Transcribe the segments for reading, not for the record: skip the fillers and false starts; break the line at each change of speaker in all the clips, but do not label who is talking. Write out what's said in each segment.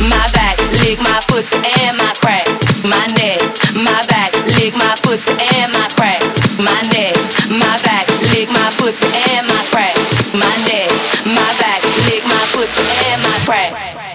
my back, lick my pussy and my crack. My neck, my back, lick my pussy and my crack. My neck, my back, lick my pussy and my crack. My neck, my back, lick my pussy and my crack.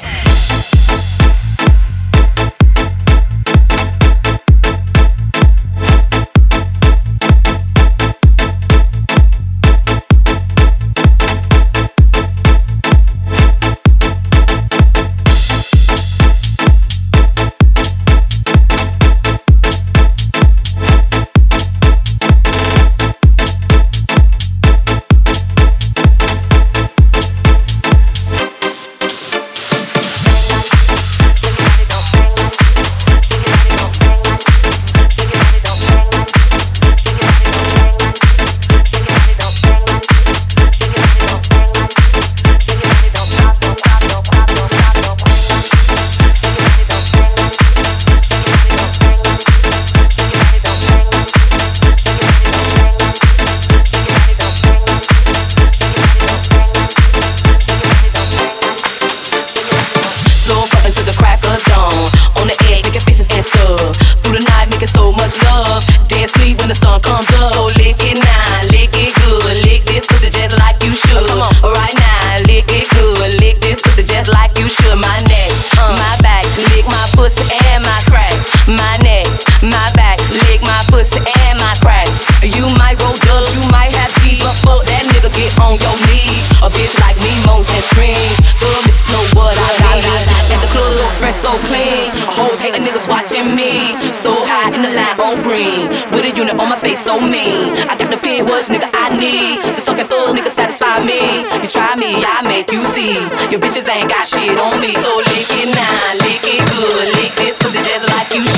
You try me, I make you see. Your bitches ain't got shit on me. So lick it now, lick it good. Lick this pussy just like you